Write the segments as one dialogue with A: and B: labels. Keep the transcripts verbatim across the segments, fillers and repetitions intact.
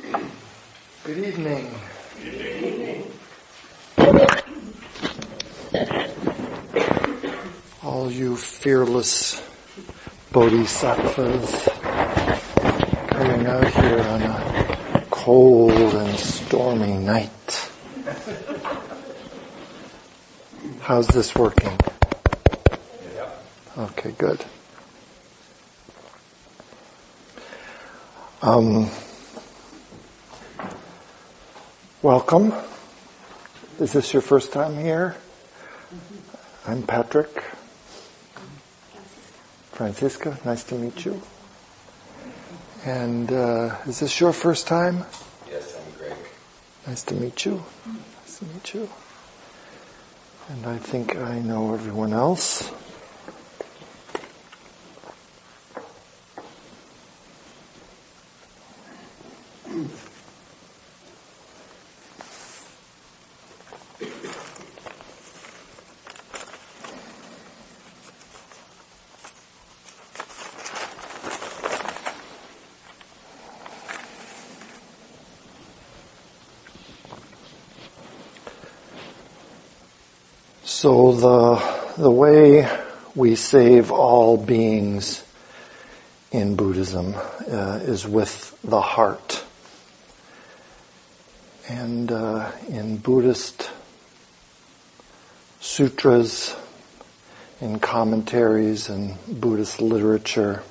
A: Good evening.
B: Good evening.
A: All you fearless bodhisattvas coming out here on a cold and stormy night. How's this working? Okay, good. Um, welcome. Is this your first time here? I'm Patrick. Francisca, nice to meet you. And uh, is this your first time?
B: Yes, I'm Greg.
A: Nice to meet you. Nice to meet you. And I think I know everyone else. So the the way we save all beings in Buddhism uh, is with the heart. And uh, in Buddhist sutras, in commentaries and Buddhist literature,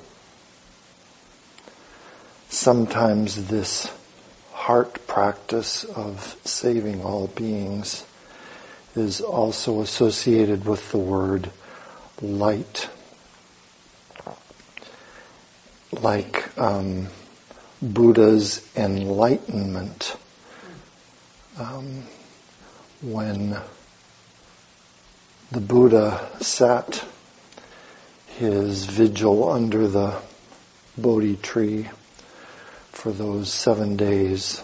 A: sometimes this heart practice of saving all beings is also associated with the word light. Like um, Buddha's enlightenment. Um, when the Buddha sat his vigil under the Bodhi tree for those seven days,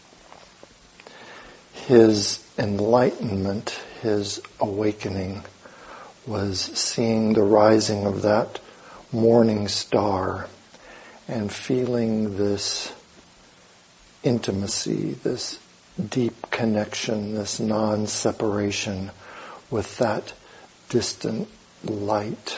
A: his enlightenment, his awakening, was seeing the rising of that morning star and feeling this intimacy, this deep connection, this non-separation with that distant light.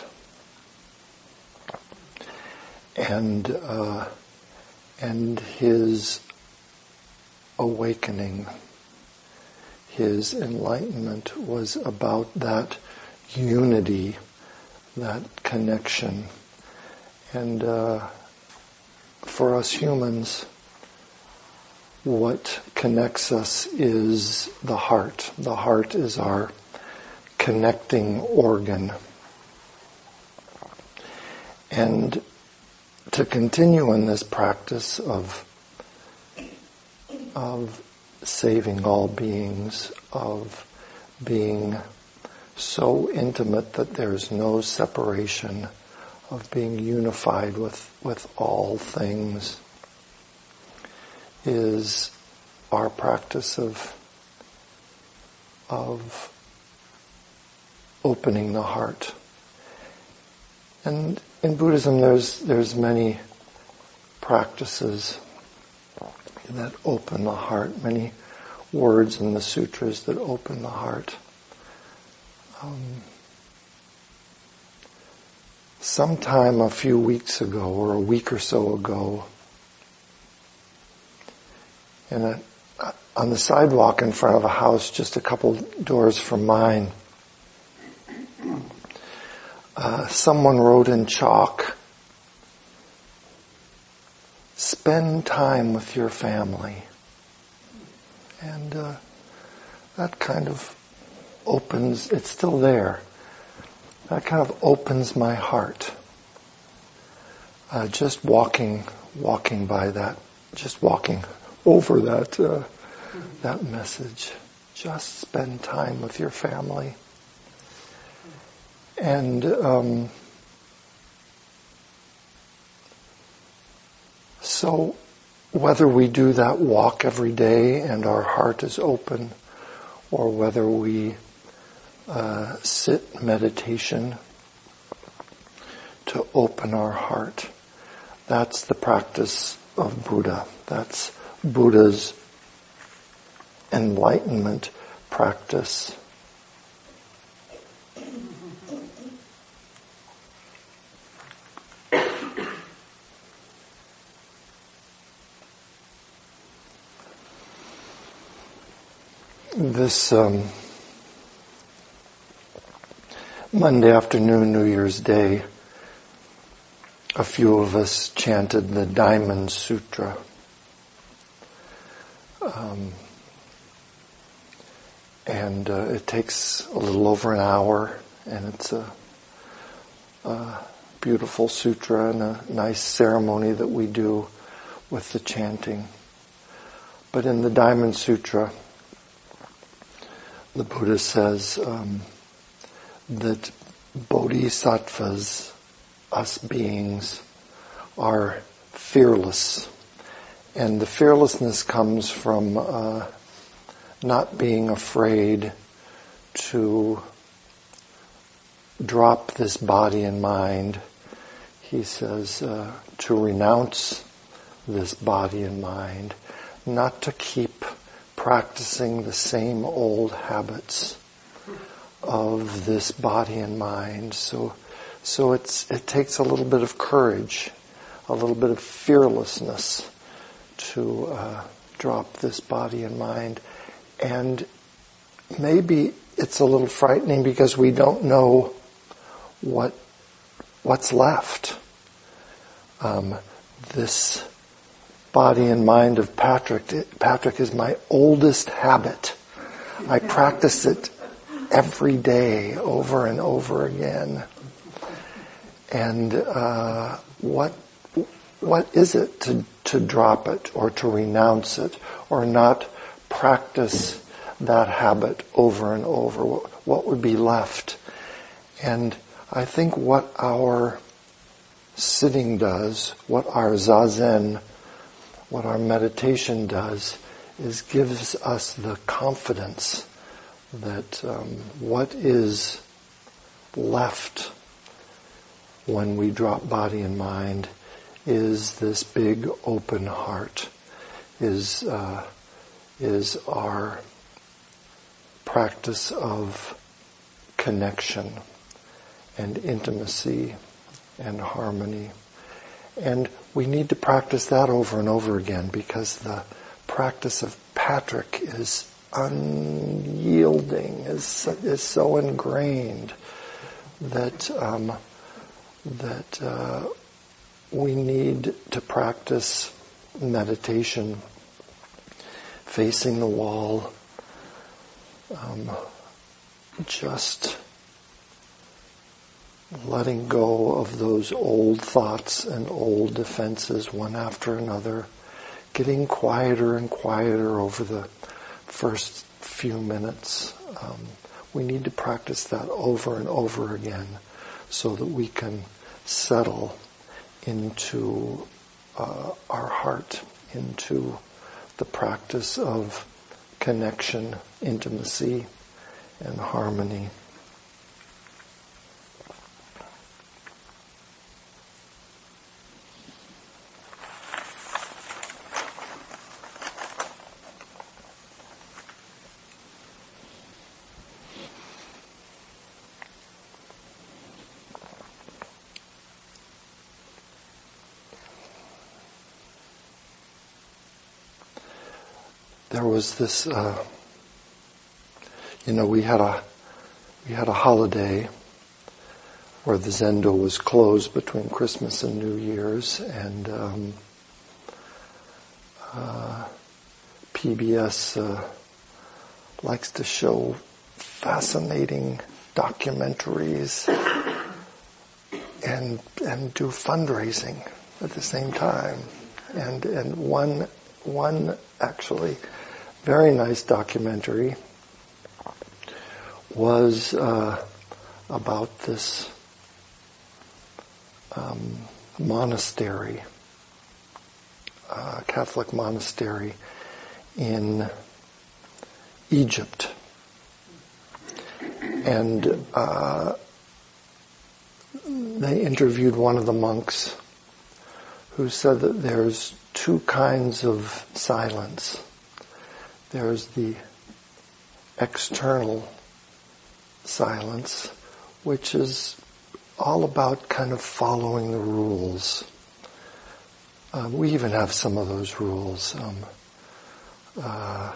A: And, uh, and his awakening, his enlightenment was about that unity, that connection. And uh, for us humans, what connects us is the heart. The heart is our connecting organ. And to continue in this practice of of saving all beings, of being so intimate that there's no separation, of being unified with, with all things, is our practice of, of opening the heart. And in Buddhism there's, there's many practices that open the heart, many words in the sutras that open the heart. Um, sometime a few weeks ago, or a week or so ago, in a, on the sidewalk in front of a house just a couple doors from mine, uh, someone wrote in chalk, "Spend time with your family." And uh, that kind of opens, it's still there, that kind of opens my heart. Uh, just walking, walking by that, just walking over that, uh, that message. Just spend time with your family. And um, so whether we do that walk every day and our heart is open, or whether we uh, sit meditation to open our heart, that's the practice of Buddha. That's Buddha's enlightenment practice. This um, Monday afternoon, New Year's Day, a few of us chanted the Diamond Sutra. Um, and uh, it takes a little over an hour, and it's a, a beautiful sutra and a nice ceremony that we do with the chanting. But in the Diamond Sutra, the Buddha says um, that bodhisattvas, us beings, are fearless. And the fearlessness comes from uh, not being afraid to drop this body and mind. He says uh, to renounce this body and mind, not to keep practicing the same old habits of this body and mind. So, so it's it takes a little bit of courage, a little bit of fearlessness to uh, drop this body and mind. And maybe it's a little frightening because we don't know what what's left. Um, this body and mind of Patrick. Patrick is my oldest habit. I practice it every day, over and over again. And uh, what what is it to to drop it or to renounce it or not practice that habit over and over? What, what would be left? And I think what our sitting does, what our zazen, what our meditation does, is gives us the confidence that um, what is left when we drop body and mind is this big open heart, is uh, is our practice of connection and intimacy and harmony. And we need to practice that over and over again because the practice of Patrick is unyielding, is, is so ingrained that um, that uh, we need to practice meditation, facing the wall, um, just letting go of those old thoughts and old defenses one after another, getting quieter and quieter over the first few minutes. Um, we need to practice that over and over again so that we can settle into uh, our heart, into the practice of connection, intimacy, and harmony. There was this, uh, you know, we had a we had a holiday where the Zendo was closed between Christmas and New Year's, and um, uh, P B S uh, likes to show fascinating documentaries and and do fundraising at the same time, and and one one actually very nice documentary was uh, about this um, monastery, uh, Catholic monastery in Egypt. And uh, they interviewed one of the monks who said that there's two kinds of silence. There's the external silence, which is all about kind of following the rules. Um, we even have some of those rules. Um, uh,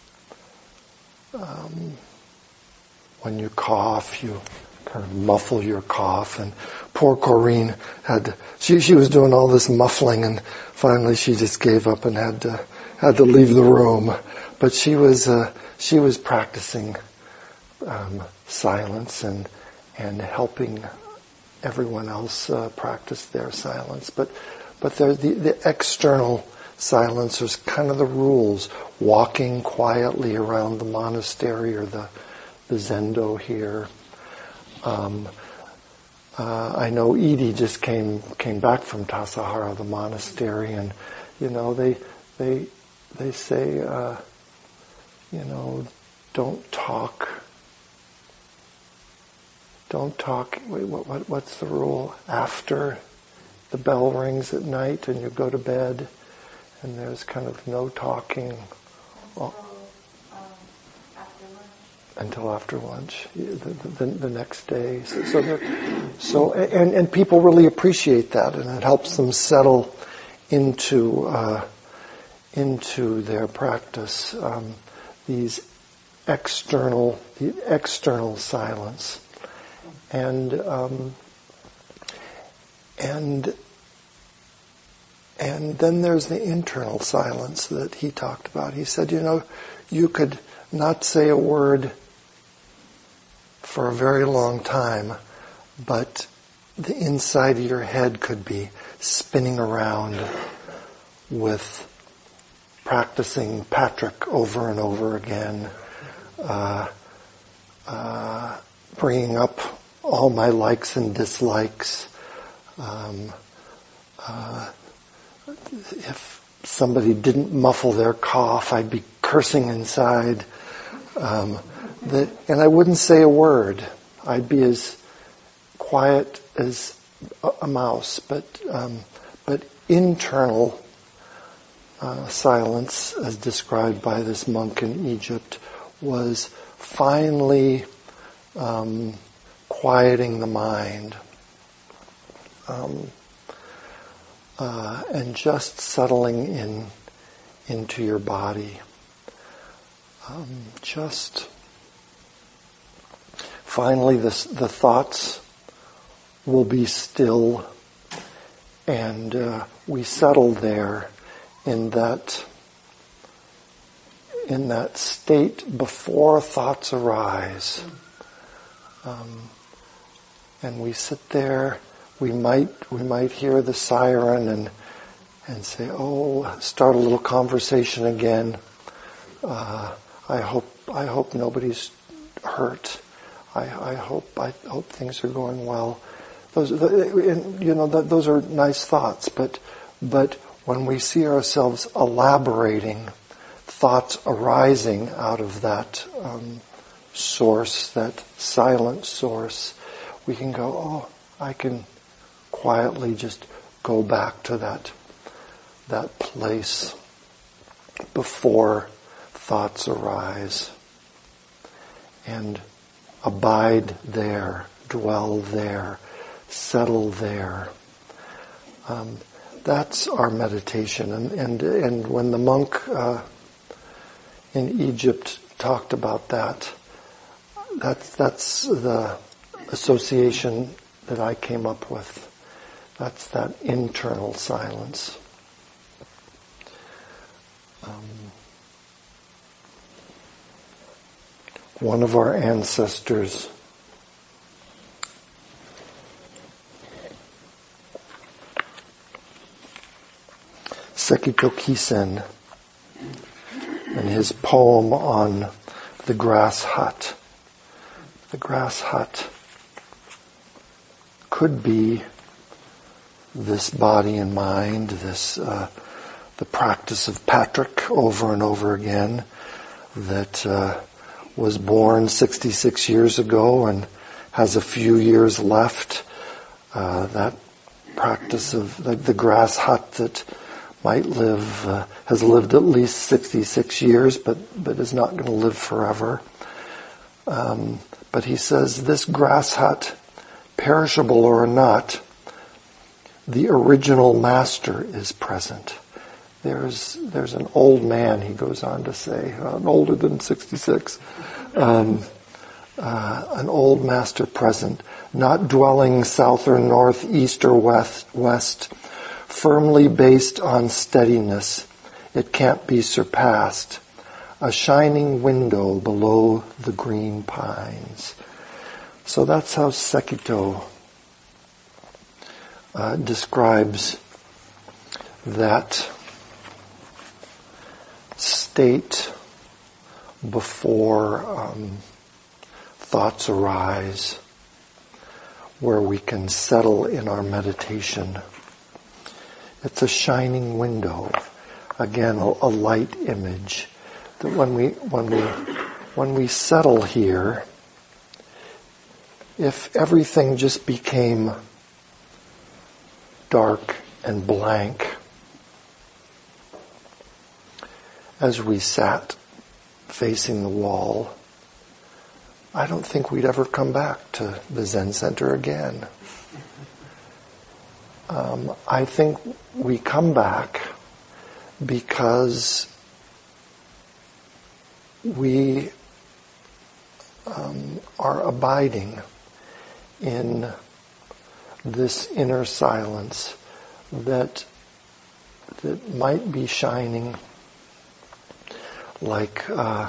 A: um, when you cough, you kind of muffle your cough, and poor Corrine had she she was doing all this muffling, and finally she just gave up and had to had to leave the room. But she was uh, she was practicing um, silence and and helping everyone else uh, practice their silence. But but there the the external silence is kind of the rules. Walking quietly around the monastery or the the zendo here. Um, uh, I know Edie just came came back from Tassajara, the monastery, and you know they they they say uh, you know don't talk. Don't talk. Wait, what, what what's the rule? After the bell rings at night and you go to bed, and there's kind of no talking. Oh. Until after lunch, the, the, the next day. So, so, so and, and people really appreciate that, and it helps them settle into uh, into their practice. Um, these external, the external silence, and um, and and then there's the internal silence that he talked about. He said, you know, you could not say a word for a very long time, but the inside of your head could be spinning around with practicing Patrick over and over again, uh, uh, bringing up all my likes and dislikes. Um, uh, if somebody didn't muffle their cough, I'd be cursing inside. Um, That, and I wouldn't say a word. I'd be as quiet as a mouse. But um, but internal uh, silence, as described by this monk in Egypt, was finally um, quieting the mind um, uh, and just settling in into your body. Um, just. Finally, the, the thoughts will be still, and uh, we settle there in that in that state before thoughts arise. Um, and we sit there. We might we might hear the siren and and say, "Oh, start a little conversation again. Uh, I hope I hope nobody's hurt. I, I hope I hope things are going well." Those, you know, those are nice thoughts. But but when we see ourselves elaborating, thoughts arising out of that um, source, that silent source, we can go, "Oh, I can quietly just go back to that that place before thoughts arise, and abide there, dwell there, settle there." Um, that's our meditation. And and, and when the monk uh, in Egypt talked about that, that's, that's the association that I came up with. That's that internal silence. Um, one of our ancestors Sekito Kisen, in his poem on the grass hut. The grass hut could be this body and mind, this uh, the practice of Patrick over and over again, that uh, was born sixty-six years ago and has a few years left. Uh, that practice of the, the grass hut that might live, uh, has lived at least sixty-six years, but, but is not going to live forever. Um, but he says, this grass hut, perishable or not, the original master is present. There's there's an old man, he goes on to say, uh, older than sixty-six, um, uh, an old master present, not dwelling south or north, east or west, west, firmly based on steadiness. It can't be surpassed. A shining window below the green pines. So that's how Sekito uh, describes that state before um, thoughts arise, where we can settle in our meditation. It's a shining window, again, a, a light image. That when we when we when we settle here, if everything just became dark and blank as we sat facing the wall, I don't think we'd ever come back to the Zen Center again. Um, I think we come back because we um, are abiding in this inner silence that that might be shining like uh,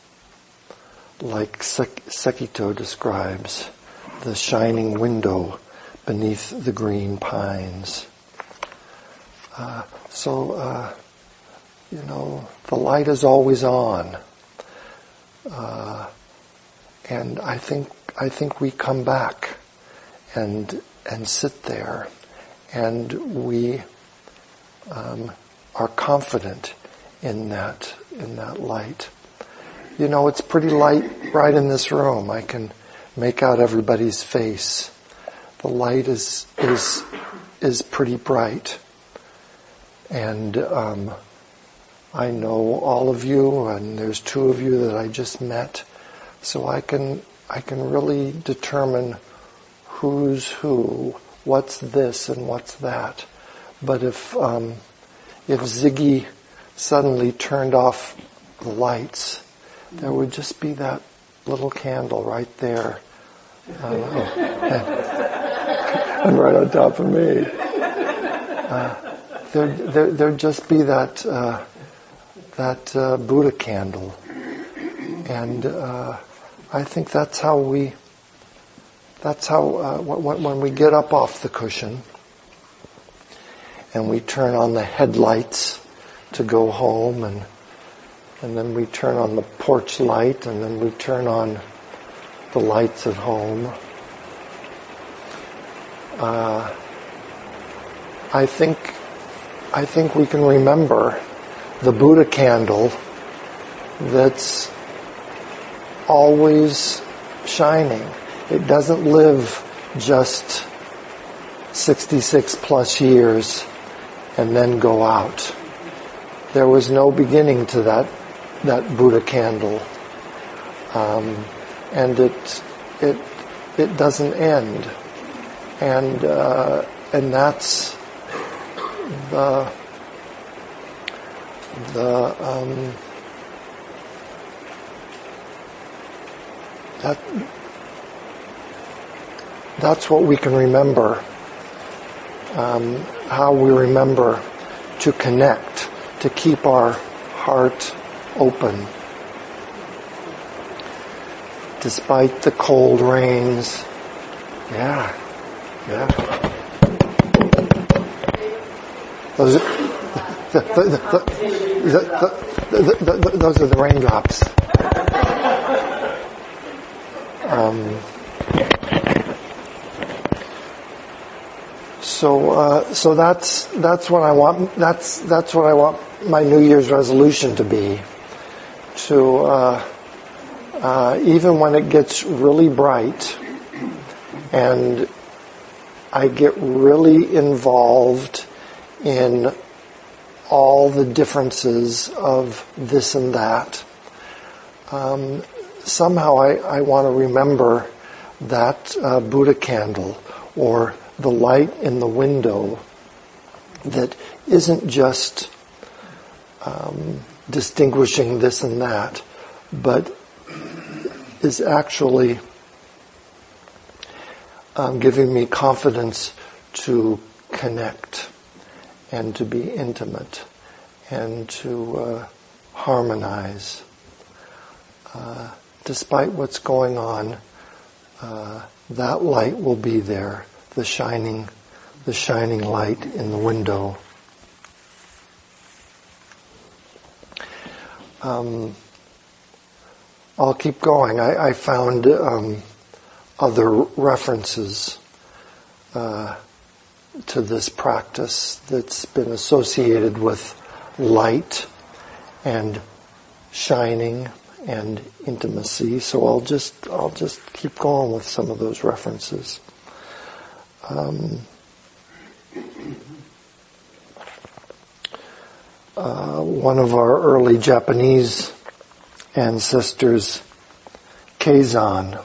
A: like Sek- Sekito describes, the shining window beneath the green pines. Uh, so, uh, you know, the light is always on, uh, and I think I think we come back and and sit there, and we um, are confident in that in that light. You know, it's pretty light right in this room. I can make out everybody's face. The light is is is pretty bright, and um, I know all of you, and there's two of you that I just met, so I can I can really determine who's who, what's this and what's that. But if um, if Ziggy suddenly turned off the lights, there would just be that little candle right there, uh, and, and right on top of me. Uh, there, there, there'd just be that uh, that uh, Buddha candle, and uh, I think that's how we. That's how uh, when, when we get up off the cushion and we turn on the headlights to go home, and and then we turn on the porch light, and then we turn on the lights at home. Uh, I think I think we can remember the Buddha candle that's always shining. It doesn't live just sixty-six plus years and then go out. There was no beginning to that that Buddha candle, um, and it it it doesn't end, and uh, and that's the the um, that that's what we can remember. Um, how we remember to connect, to keep our heart open, despite the cold rains. Yeah, yeah. Those are the, the, the, the, the, the, those are the raindrops. Um, so, uh, so that's that's what I want. That's that's what I want my New Year's resolution to be. To uh, uh, even when it gets really bright, and I get really involved in all the differences of this and that. Um, somehow I, I want to remember that uh, Buddha candle or the light in the window that isn't just um, distinguishing this and that, but is actually um, giving me confidence to connect and to be intimate and to uh, harmonize. Uh, despite what's going on, uh, that light will be there, the shining, the shining light in the window. Um, I'll keep going. I, I found um, other references uh, to this practice that's been associated with light and shining and intimacy. So I'll just I'll just keep going with some of those references. Um, uh, one of our early Japanese ancestors, Keizan,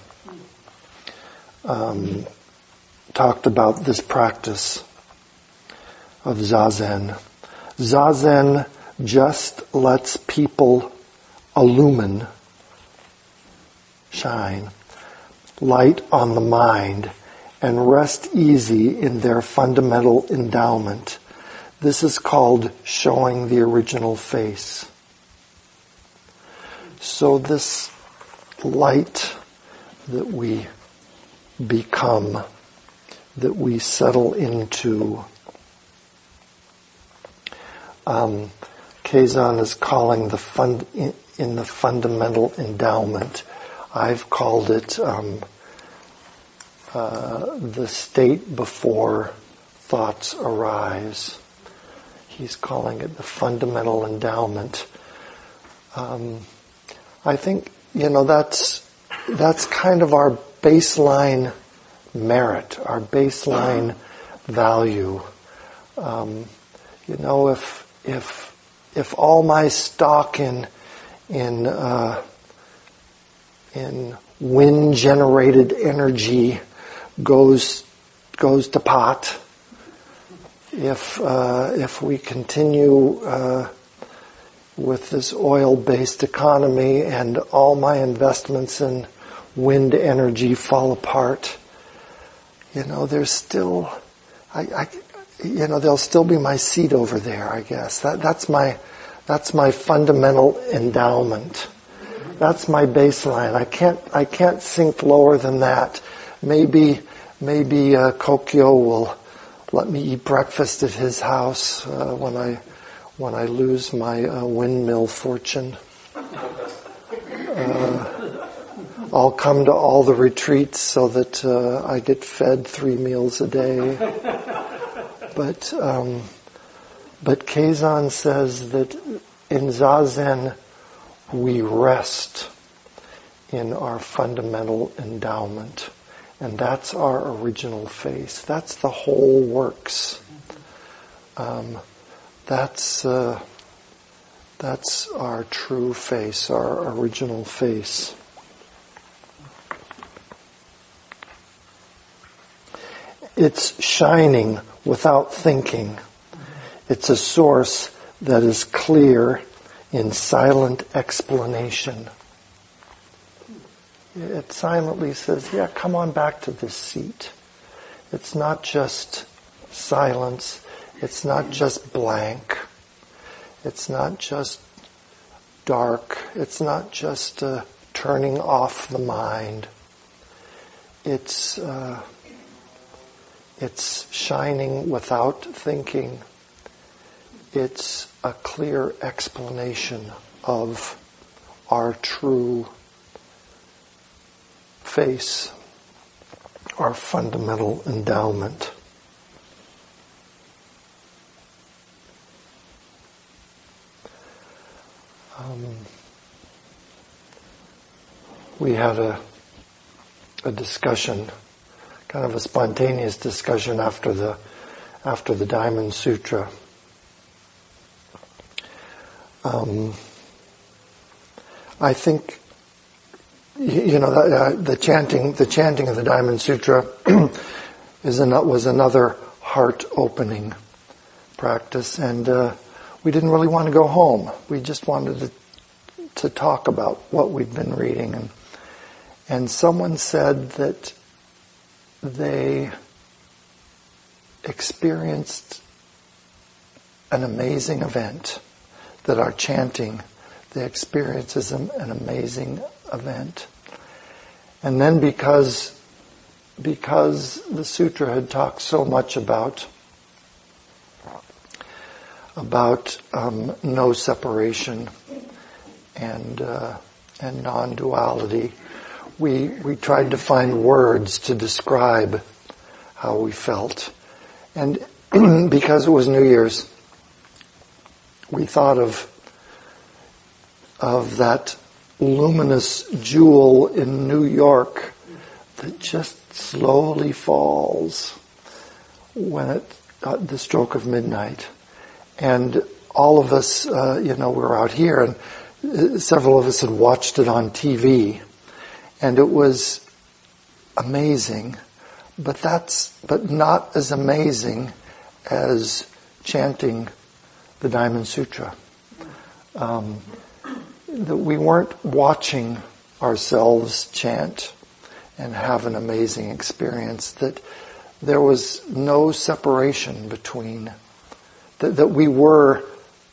A: um, talked about this practice of Zazen. Zazen just lets people illumine, shine, light on the mind, and rest easy in their fundamental endowment. This is called showing the original face. So this light that we become, that we settle into, um, Keizan is calling the fund in, in the fundamental endowment. I've called it um, uh, the state before thoughts arise. He's calling it the fundamental endowment. Um, I think, you know, that's that's kind of our baseline merit, our baseline value. Um, you know, if if if all my stock in in uh, in wind generated energy goes goes to pot, if uh, if we continue uh, with this oil-based economy and all my investments in wind energy fall apart, you know, there's still, I, I, you know, there'll still be my seat over there, I guess. That, that's my, that's my fundamental endowment. That's my baseline. I can't, I can't sink lower than that. Maybe, maybe uh, Kokyo will let me eat breakfast at his house uh, when I, when I lose my uh, windmill fortune. Uh, I'll come to all the retreats so that uh, I get fed three meals a day. But um, but Keizan says that in Zazen we rest in our fundamental endowment, and that's our original face. That's the whole works. Um, that's uh, that's our true face, our original face. It's shining without thinking. It's a source that is clear in silent explanation. It silently says, yeah, come on back to this seat. It's not just silence. It's not just blank. It's not just dark. It's not just uh, turning off the mind. It's uh, it's shining without thinking. It's a clear explanation of our true face, our fundamental endowment. Um, we had a a discussion, kind of a spontaneous discussion after the after the Diamond Sutra. Um, I think, you know, the, uh, the chanting, the chanting of the Diamond Sutra is an, was another heart-opening practice, and uh, we didn't really want to go home. We just wanted to, to talk about what we'd been reading, and and someone said that they experienced an amazing event, that our chanting, they experienced as an, an amazing event. And then because, because the sutra had talked so much about, about um, no separation and uh, and non-duality, we we tried to find words to describe how we felt. And because it was New Year's, we thought of of that luminous jewel in New York that just slowly falls when it at the stroke of midnight. And all of us, uh, you know, we're out here, and several of us had watched it on T V, and it was amazing. But that's, but not as amazing as chanting the Diamond Sutra. Um, that we weren't watching ourselves chant and have an amazing experience. That there was no separation between, that, that we were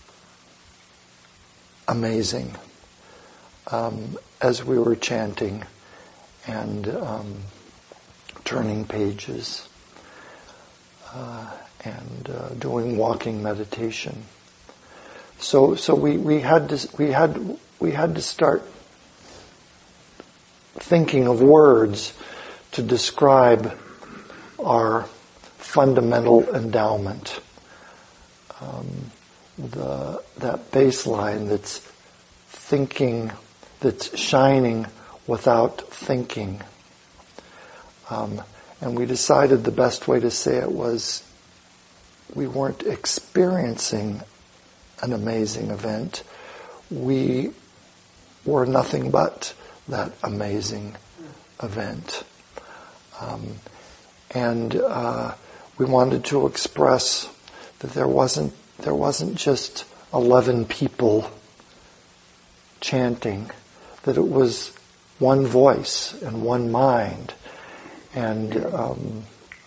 A: amazing um, as we were chanting and um, turning pages uh, and uh, doing walking meditation. So, so we, we had to we had we had to start thinking of words to describe our fundamental endowment, um, the that baseline that's thinking, that's shining without thinking. Um, and we decided the best way to say it was we weren't experiencing an amazing event. We were nothing but that amazing event. Um, and uh, we wanted to express that there wasn't there wasn't just eleven people chanting, that it was one voice and one mind. And um,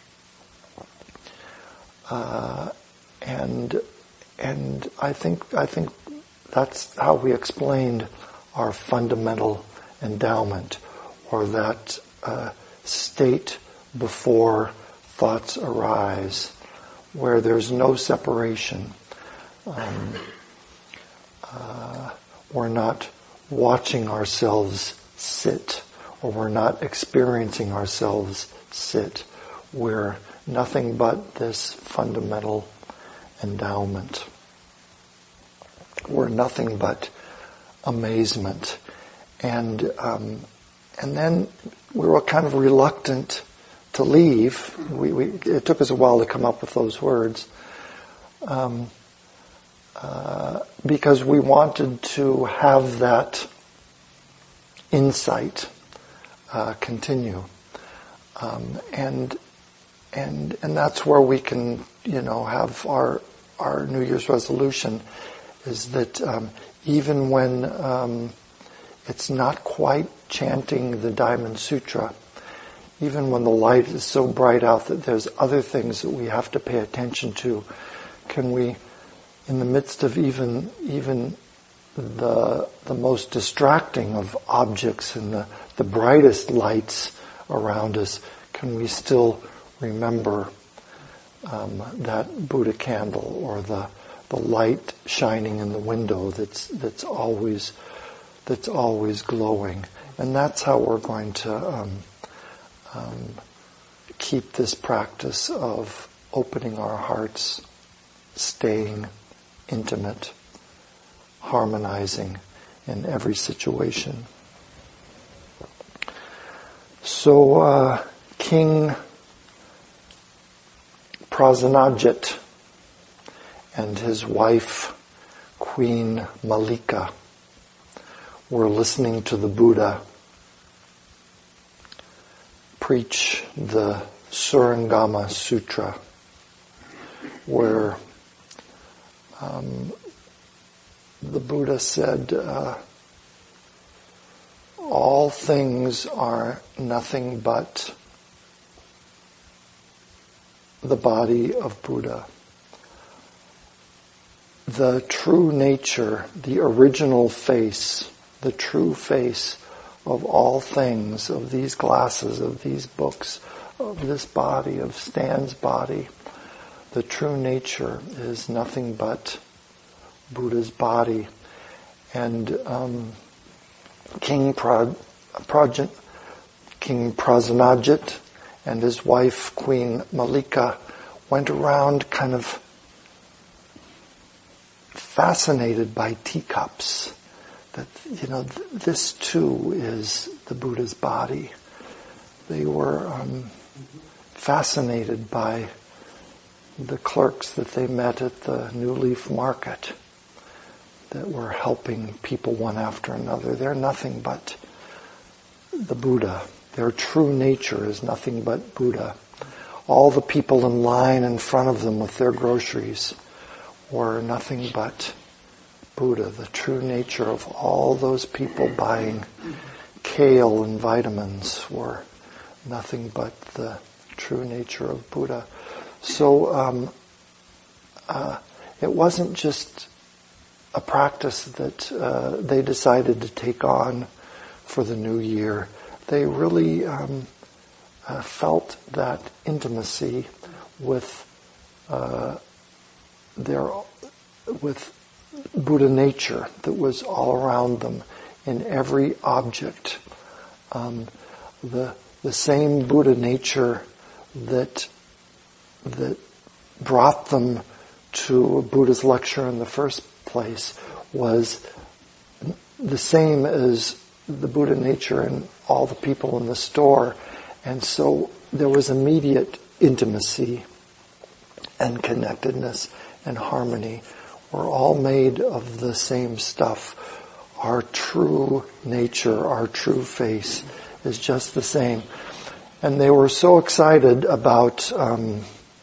A: uh, and and I think I think that's how we explained our fundamental endowment, or that uh, state before thoughts arise, where there's no separation. Um, uh, we're not watching ourselves sit, or we're not experiencing ourselves sit. We're nothing but this fundamental endowment. We're nothing but amazement. And um, and then we were kind of reluctant to leave. We, we it took us a while to come up with those words. Um, uh, because we wanted to have that insight uh, continue. Um, and and and that's where we can, you know, have our our New Year's resolution, is that um, even when um, it's not quite chanting the Diamond Sutra, even when the light is so bright out that there's other things that we have to pay attention to, can we, in the midst of even even the the most distracting of objects and the, the brightest lights around us, can we still remember um, that Buddha candle, or the the light shining in the window that's that's always that's always glowing? And that's how we're going to um, um, keep this practice of opening our hearts, staying intimate, harmonizing in every situation. So uh, King Prasenajit and his wife Queen Malika were listening to the Buddha preach the Surangama Sutra, where um, the Buddha said, uh, all things are nothing but the body of Buddha. The true nature, the original face, the true face of all things, of these glasses, of these books, of this body, of Stan's body, the true nature is nothing but Buddha's body. And um, King Pra, Praja, King Prasenajit and his wife, Queen Malika, went around kind of fascinated by teacups. That, you know, th- this too is the Buddha's body. They were um, fascinated by the clerks that they met at the New Leaf Market that were helping people one after another. They're nothing but the Buddha. Their true nature is nothing but Buddha. All the people in line in front of them with their groceries were nothing but Buddha. The true nature of all those people buying kale and vitamins were nothing but the true nature of Buddha. So um, uh, it wasn't just a practice that uh, they decided to take on for the new year. They really um, uh, felt that intimacy with uh, their with Buddha nature that was all around them in every object. Um, the the same Buddha nature that that brought them to Buddha's lecture in the first place was the same as the Buddha nature in all the people in the store. And so there was immediate intimacy and connectedness and harmony. We're all made of the same stuff. Our true nature, our true face is just the same. And they were so excited about um,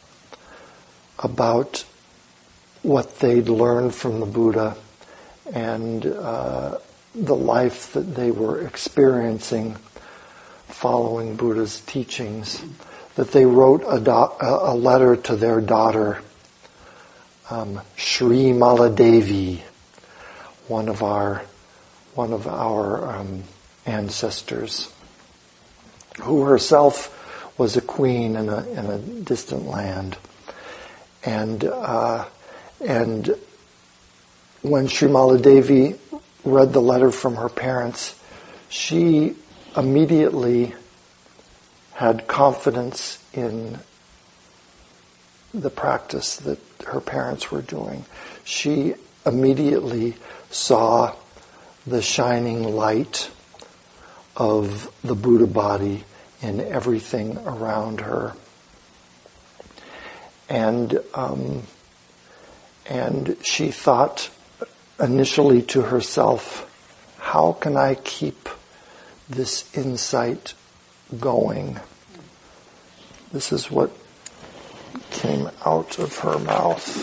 A: about what they'd learned from the Buddha and uh, the life that they were experiencing following Buddha's teachings, that they wrote a, do- a letter to their daughter, um, Sri Maladevi, one of our one of our um, ancestors, who herself was a queen in a in a distant land, and uh, and when Sri Maladevi read the letter from her parents, she immediately had confidence in the practice that her parents were doing. She immediately saw the shining light of the Buddha body in everything around her. And um, and she thought initially to herself, how can I keep this insight going? This is what came out of her mouth.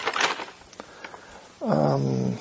A: Um,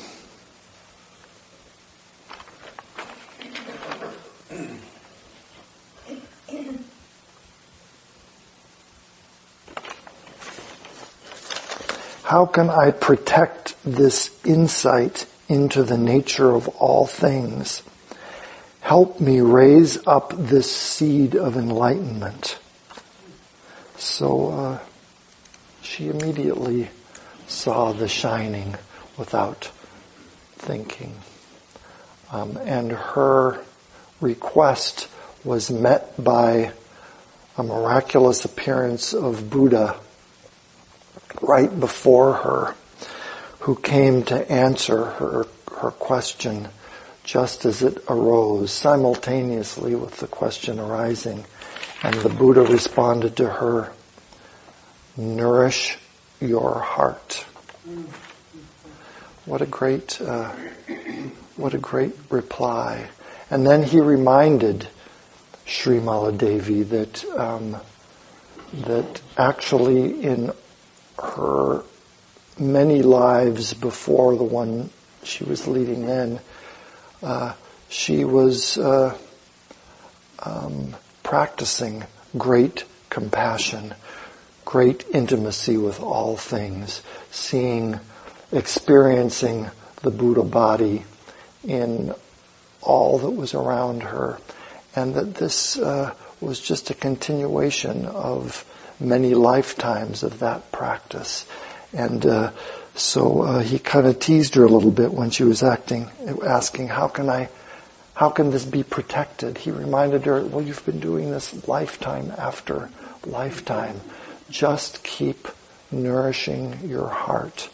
A: How can I protect this insight into the nature of all things? Help me raise up this seed of enlightenment. So uh, she immediately saw the shining without thinking. Um, and her request was met by a miraculous appearance of Buddha right before her, who came to answer her her question just as it arose, simultaneously with the question arising. And the Buddha responded to her, nourish your heart. what a great, uh, what a great reply. And then he reminded Srimala Devi that um, that actually in her many lives before the one she was leading then, uh, she was uh, um, practicing great compassion, great intimacy with all things, seeing, experiencing the Buddha body in all that was around her, and that this uh, was just a continuation of many lifetimes of that practice. And uh, so uh, he kind of teased her a little bit when she was acting, asking, how can I, how can this be protected? He reminded her, well, you've been doing this lifetime after lifetime. Just keep nourishing your heart.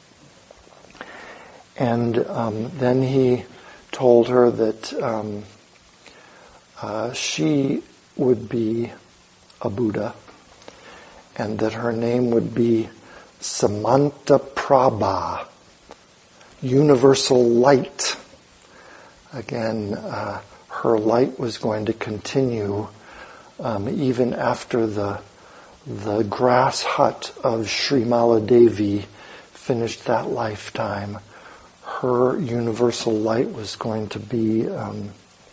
A: And um, then he told her that um, uh, she would be a Buddha, and that her name would be Samanta Prabha, universal light. Again, uh, her light was going to continue um, even after the the grass hut of Srimala Devi finished that lifetime. Her universal light was going to be um,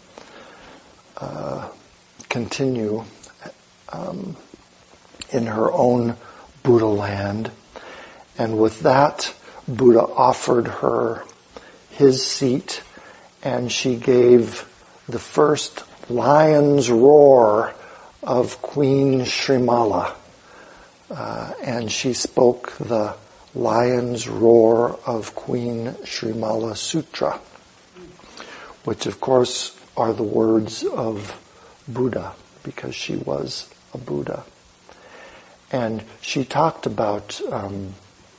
A: uh, continue um, in her own Buddha land. And with that, Buddha offered her his seat, and she gave the first lion's roar of Queen Srimala. Uh, and she spoke the Lion's Roar of Queen Srimala Sutra, which of course are the words of Buddha, because she was a Buddha. And she talked about um,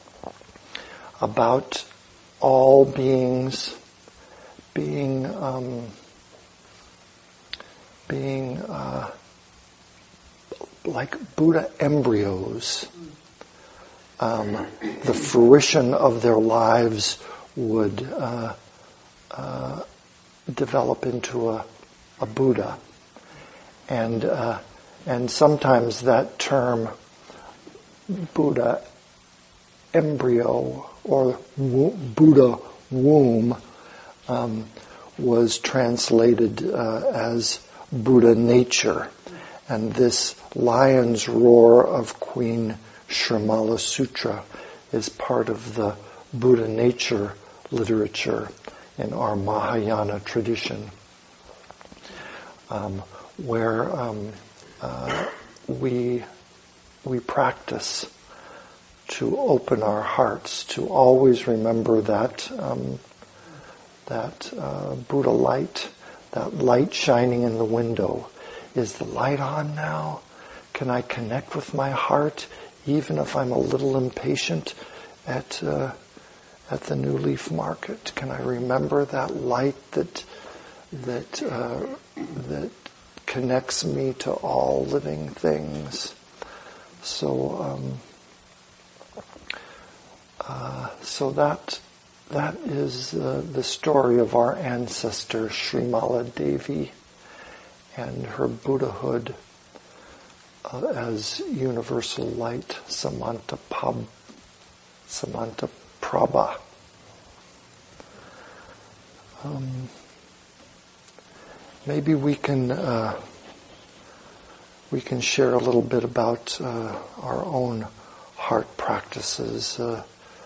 A: about all beings being um, being uh, like Buddha embryos. Um, the fruition of their lives would uh, uh, develop into a, a Buddha, and uh, and sometimes that term Buddha embryo or wo- Buddha womb um, was translated uh, as Buddha nature, and this lion's roar of Queen Srimala Sutra is part of the Buddha nature literature in our Mahayana tradition, um, where um, uh, we we practice to open our hearts, to always remember that um, that uh, Buddha light, that light shining in the window. Is the light on now? Can I connect with my heart, even if I'm a little impatient at uh, at the New Leaf Market? Can I remember that light that that uh, that connects me to all living things? So, um, uh, so that that is uh, the story of our ancestor Srimala Devi and her Buddhahood uh, as universal light, Samanta Pab, Samanta Prabha. Um, maybe we can uh, we can share a little bit about uh, our own heart practices. Uh,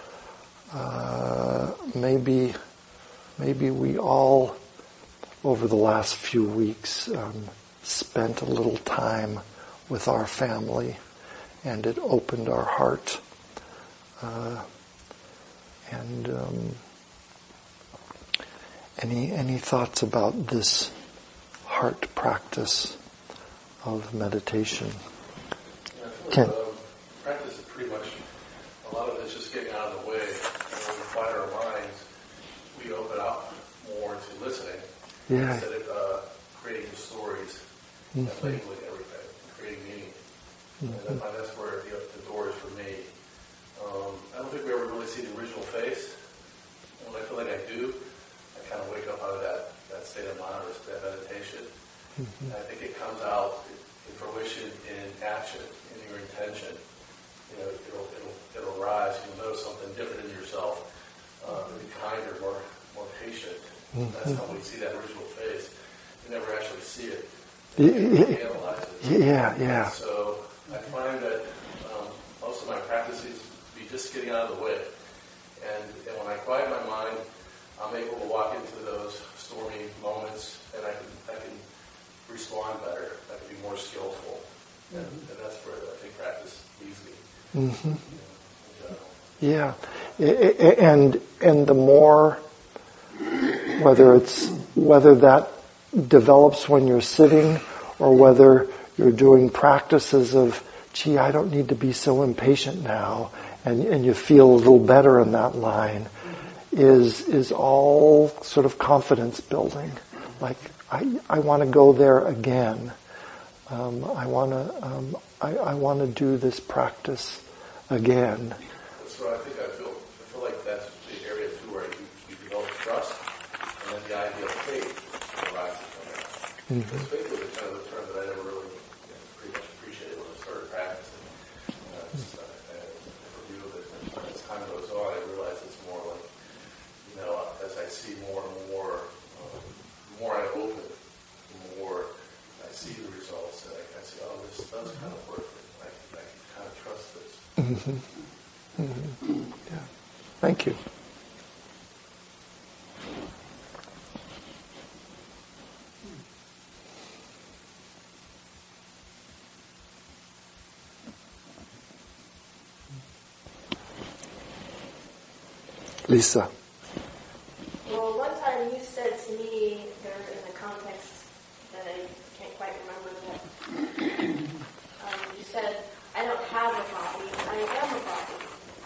A: uh, maybe maybe we all, over the last few weeks, um, spent a little time with our family, and it opened our heart. Uh, and um, any any thoughts about this heart practice of meditation?
C: Yeah, I feel like
A: Ken.
C: the practice is pretty much, a lot of it's just getting out of the way. When we quiet our minds, we open up more to listening.
A: Yeah.
C: Instead of uh, creating stories and
A: Mm-hmm.
C: labeling everything, creating meaning.
A: Mm-hmm.
C: And I find that's where the, the door is for me. Um, I don't think we ever really see the original face do, I kind of wake up out of that, that state of mind or that meditation. Mm-hmm. And I think it comes out in fruition in action, in your intention. You know, it'll, it'll, it'll rise. You'll notice something different in yourself. Uh, be kinder, more, more patient. Mm-hmm. That's how we see that original face. You never actually see it. You
A: yeah,
C: analyze it.
A: Yeah, yeah.
C: So I find that um, most of my practices be just getting out of the way. And, and when I quiet my mind, I'm able to walk into those stormy moments, and I can I can respond better. I can be more skillful, mm-hmm. and, and that's where I think practice leads me. Mm-hmm.
A: You know, yeah, and and the more, whether it's whether that develops when you're sitting, or whether you're doing practices of, gee, I don't need to be so impatient now, and and you feel a little better in that line, is is all sort of confidence building. Like, I I want to go there again. Um, I want to um, I, I want to do this practice again.
C: So I think I feel I feel like that's the area too where you, you develop trust, and then the idea of faith arises from that. Mm-hmm. Because faith was a kind of a term that I never really you know, pretty much appreciated when I started practicing. Uh, it's, uh, I never viewed it, and as time goes on, I realize it's more like, you know, as I see more and more, uh, the more I open, the more I see the results, and I, I see, oh, this does kind of work. I, I can kind of trust this.
A: Mm-hmm. Mm-hmm. Yeah. Thank you. Lisa.
D: Well, one time you said to me, there in a context that I can't quite remember, that um, you said, I don't have a body, I am a body.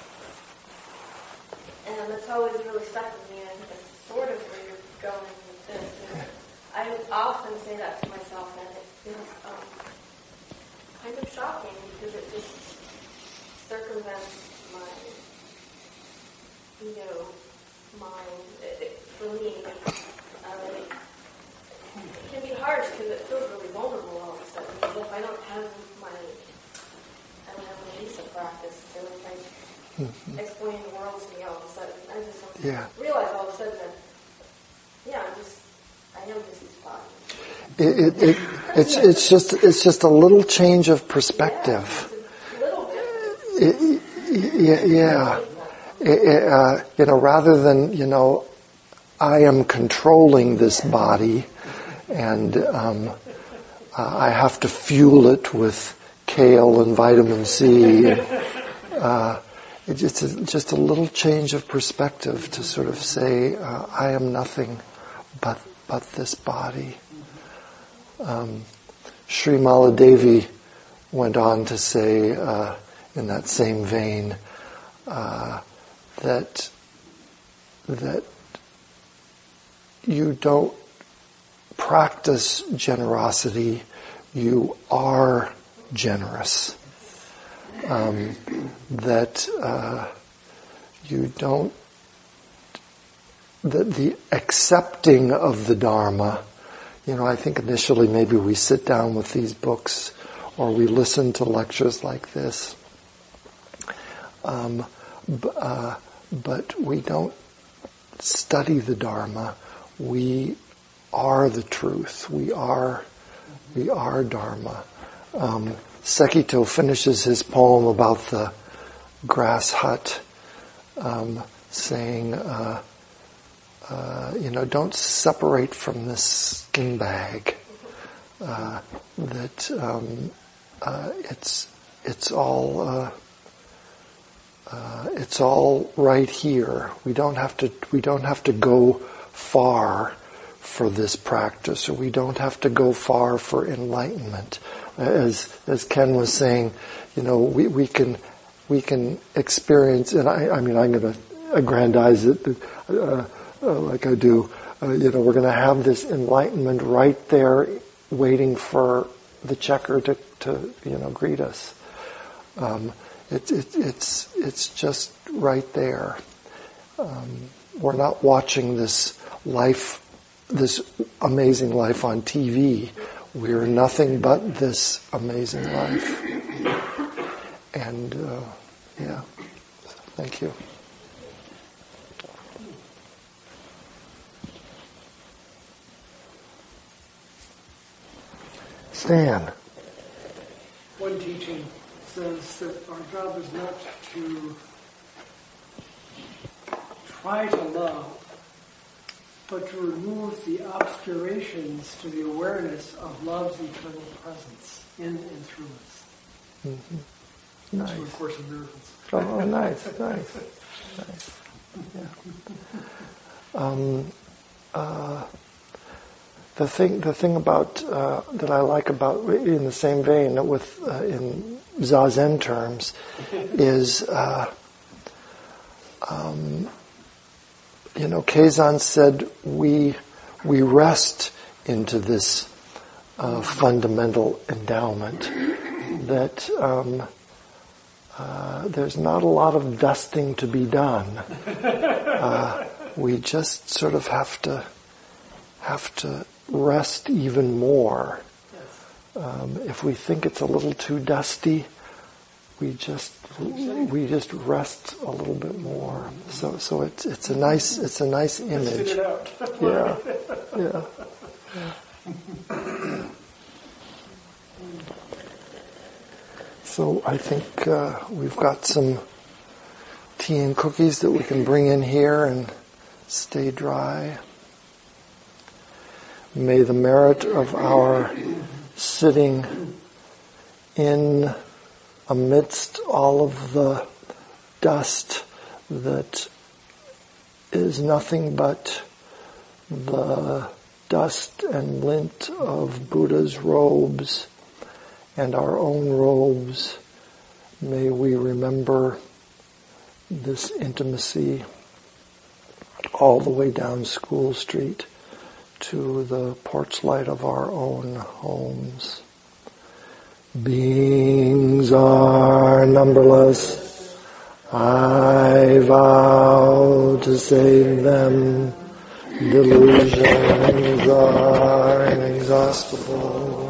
D: And that's always really stuck with me, and that's sort of where you're going with this. And I often say that to myself, and it feels um, kind of shocking, because it just circumvents my ego mind. It, it, for me, uh, it, it can be harsh because it feels really vulnerable all of a sudden. Because if I don't have my, I don't have my Lisa practice, so if I mm-hmm. explain the world to me all of a sudden, I just don't
A: yeah. realize
D: all of a sudden that, yeah, I'm just, I am just this body.
A: It, it, it, it's it's just it's just a little change of perspective.
D: Yeah, a little bit.
A: It, yeah, yeah. Uh, you know, rather than, you know, I am controlling this body, and um, uh, I have to fuel it with kale and vitamin C. And, uh, it's just a, just a little change of perspective to sort of say, uh, I am nothing but but this body. Um, Sri Maladevi went on to say, uh, in that same vein, uh, that that you don't practice generosity, you are generous. Um, that uh, you don't, that the accepting of the Dharma, you know, I think initially maybe we sit down with these books or we listen to lectures like this, um, b- uh, but we don't study the Dharma. We are the truth. We are, we are Dharma. Um, Sekito finishes his poem about the grass hut, um, saying, uh, uh, you know, don't separate from this skin bag. Uh, that um, uh, it's it's all uh, uh, it's all right here. We don't have to we don't have to go far for this practice, or we don't have to go far for enlightenment. As as Ken was saying, you know, we, we can we can experience, and I, I mean, I'm going to aggrandize it uh, uh, like I do. Uh, you know, we're going to have this enlightenment right there, waiting for the checker to, to you know greet us. Um, it, it, it's it's just right there. Um, we're not watching this life, this amazing life on T V. We're nothing but this amazing life. And, uh, yeah, thank you. Stan.
E: One teaching says that our job is not to try to love, but to remove the obscurations to the awareness of love's eternal presence in and through us.
A: Mm-hmm. Nice.
E: To A Course in Miracles.
A: Oh, nice, nice, nice. Yeah. Um, uh, the thing, the thing about uh, that I like about, in the same vein, with uh, in Zazen terms, is uh, um, you know, Keizan said we we rest into this uh, fundamental endowment that. Um, Uh, there's not a lot of dusting to be done. Uh, we just sort of have to have to rest even more. Um, if we think it's a little too dusty, we just we just rest a little bit more. So so it's it's a nice it's a nice image. Yeah, yeah. yeah. So I think uh, we've got some tea and cookies that we can bring in here and stay dry. May the merit of our sitting in amidst all of the dust that is nothing but the dust and lint of Buddha's robes and our own robes, may we remember this intimacy all the way down School Street to the porch light of our own homes. Beings are numberless. I vow to save them. Delusions are inexhaustible.